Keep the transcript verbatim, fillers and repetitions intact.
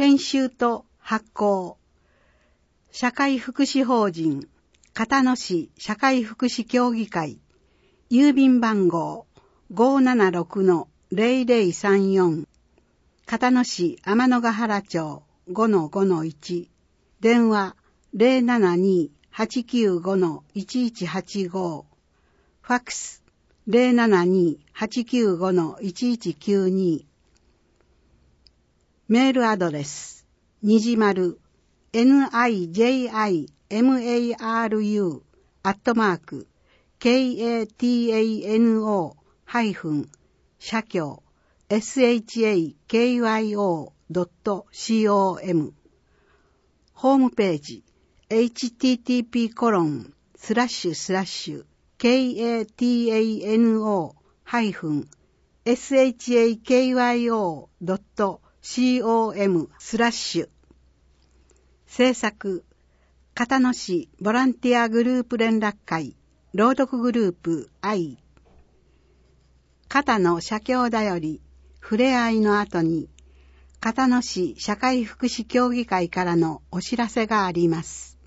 編集と発行、社会福祉法人片野市社会福祉協議会、郵便番号 ごーななろくのぜろぜろさんよん、片野市天のヶ原町 ごのごのいち、電話 ゼロななにーはちきゅうごのいちいちはちご、ファックス ゼロななにーはちきゅうごのいちいちきゅうに、メールアドレス、にじまる、ニジマル、アットマーク、katano- 社協、shakyo.com、ホームページ、エイチティーティーピーコロンスラッシュスラッシュ katano-shakyo.com スラッシュ。制作、片野市ボランティアグループ連絡会朗読グループ I、 片野社協だよりふれあいの後に片野市社会福祉協議会からのお知らせがあります。